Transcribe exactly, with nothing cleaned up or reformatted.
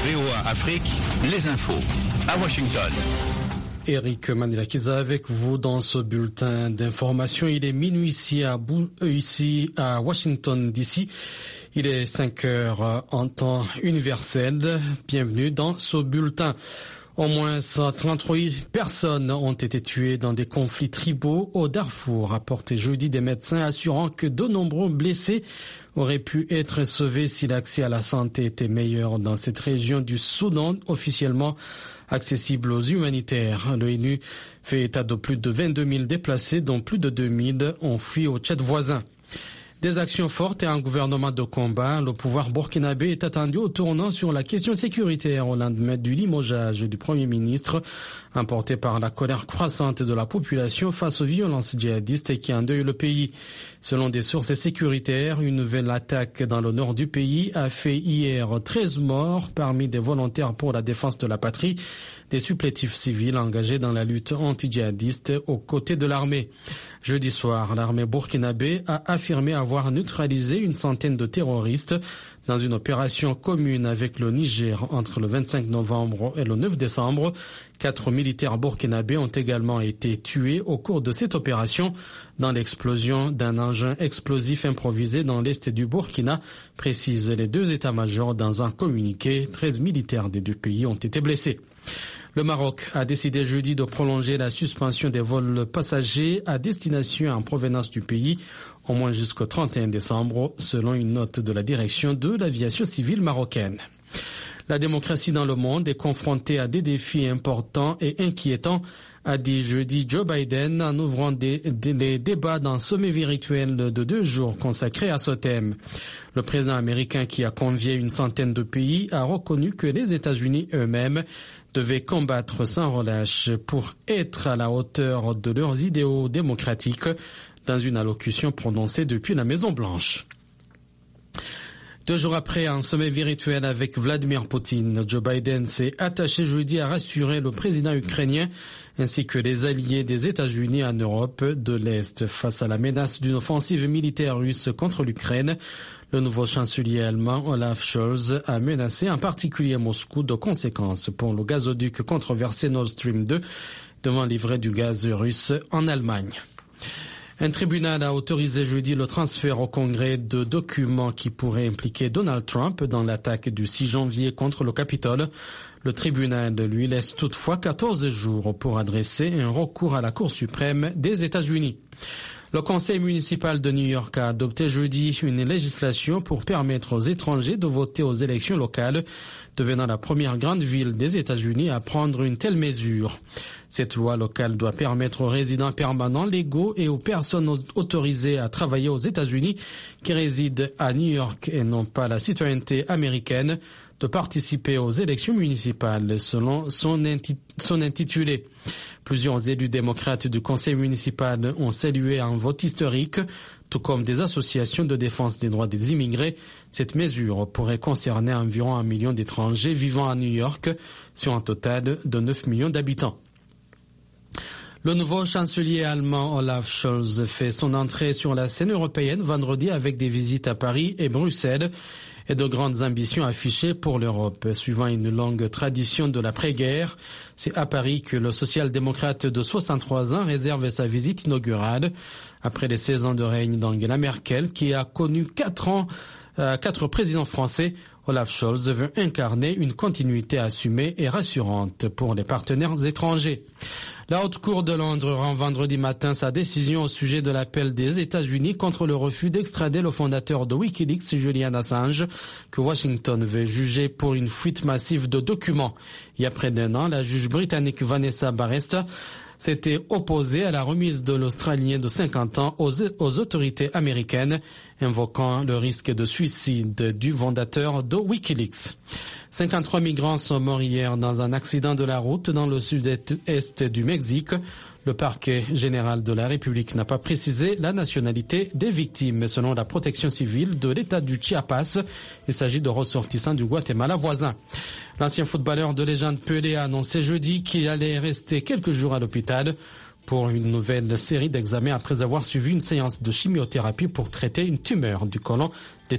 V O A Afrique, les infos à Washington. Eric Manilakiza avec vous dans ce bulletin d'information. Il est minuit ici à, ici à Washington D C. Il est cinq heures en temps universel. Bienvenue dans ce bulletin. Au moins cent trente-huit personnes ont été tuées dans des conflits tribaux au Darfour, rapporté jeudi des médecins assurant que de nombreux blessés auraient pu être sauvés si l'accès à la santé était meilleur dans cette région du Soudan, officiellement accessible aux humanitaires. L'ONU fait état de plus de vingt-deux mille déplacés, dont plus de deux mille ont fui au Tchad voisin. Des actions fortes et un gouvernement de combat. Le pouvoir burkinabé est attendu au tournant sur la question sécuritaire au lendemain du limogeage du Premier ministre, emporté par la colère croissante de la population face aux violences djihadistes qui endeuillent le pays. Selon des sources sécuritaires, une nouvelle attaque dans le nord du pays a fait hier treize morts parmi des volontaires pour la défense de la patrie, des supplétifs civils engagés dans la lutte anti-djihadiste aux côtés de l'armée. Jeudi soir, l'armée burkinabé a affirmé avoir neutralisé une centaine de terroristes dans une opération commune avec le Niger entre le vingt-cinq novembre et le neuf décembre. Quatre militaires burkinabés ont également été tués au cours de cette opération dans l'explosion d'un engin explosif improvisé dans l'est du Burkina, précisent les deux états-majors dans un communiqué. treize militaires des deux pays ont été blessés. Le Maroc a décidé jeudi de prolonger la suspension des vols passagers à destination en provenance du pays au moins jusqu'au trente et un décembre, selon une note de la direction de l'aviation civile marocaine. La démocratie dans le monde est confrontée à des défis importants et inquiétants, a dit jeudi Joe Biden en ouvrant des, des, les débats d'un sommet virtuel de deux jours consacré à ce thème. Le président américain, qui a convié une centaine de pays, a reconnu que les États-Unis eux-mêmes devaient combattre sans relâche pour être à la hauteur de leurs idéaux démocratiques dans une allocution prononcée depuis la Maison-Blanche. Deux jours après un sommet virtuel avec Vladimir Poutine, Joe Biden s'est attaché jeudi à rassurer le président ukrainien ainsi que les alliés des États-Unis en Europe de l'Est face à la menace d'une offensive militaire russe contre l'Ukraine. Le nouveau chancelier allemand Olaf Scholz a menacé en particulier Moscou de conséquences pour le gazoduc controversé Nord Stream deux devant livrer du gaz russe en Allemagne. Un tribunal a autorisé jeudi le transfert au Congrès de documents qui pourraient impliquer Donald Trump dans l'attaque du six janvier contre le Capitole. Le tribunal lui laisse toutefois quatorze jours pour adresser un recours à la Cour suprême des États-Unis. Le conseil municipal de New York a adopté jeudi une législation pour permettre aux étrangers de voter aux élections locales, devenant la première grande ville des États-Unis à prendre une telle mesure. Cette loi locale doit permettre aux résidents permanents légaux et aux personnes autorisées à travailler aux États-Unis qui résident à New York et n'ont pas la citoyenneté américaine de participer aux élections municipales selon son, inti- son intitulé. Plusieurs élus démocrates du conseil municipal ont salué un vote historique, tout comme des associations de défense des droits des immigrés. Cette mesure pourrait concerner environ un million d'étrangers vivant à New York, sur un total de neuf millions d'habitants. Le nouveau chancelier allemand Olaf Scholz fait son entrée sur la scène européenne vendredi avec des visites à Paris et Bruxelles et de grandes ambitions affichées pour l'Europe. Suivant une longue tradition de l'après-guerre, c'est à Paris que le social-démocrate de soixante-trois ans réserve sa visite inaugurale après les seize ans de règne d'Angela Merkel, qui a connu quatre ans, euh, quatre présidents français. Olaf Scholz veut incarner une continuité assumée et rassurante pour les partenaires étrangers. La Haute Cour de Londres rend vendredi matin sa décision au sujet de l'appel des États-Unis contre le refus d'extrader le fondateur de Wikileaks, Julian Assange, que Washington veut juger pour une fuite massive de documents. Il y a près d'un an, la juge britannique Vanessa Barresta s'était opposée à la remise de l'Australien de cinquante ans aux, aux autorités américaines, invoquant le risque de suicide du fondateur de Wikileaks. cinquante-trois migrants sont morts hier dans un accident de la route dans le sud-est du Mexique. Le parquet général de la République n'a pas précisé la nationalité des victimes. Selon la protection civile de l'État du Chiapas, il s'agit de ressortissants du Guatemala voisin. L'ancien footballeur de légende Pelé a annoncé jeudi qu'il allait rester quelques jours à l'hôpital pour une nouvelle série d'examens après avoir suivi une séance de chimiothérapie pour traiter une tumeur du côlon détectée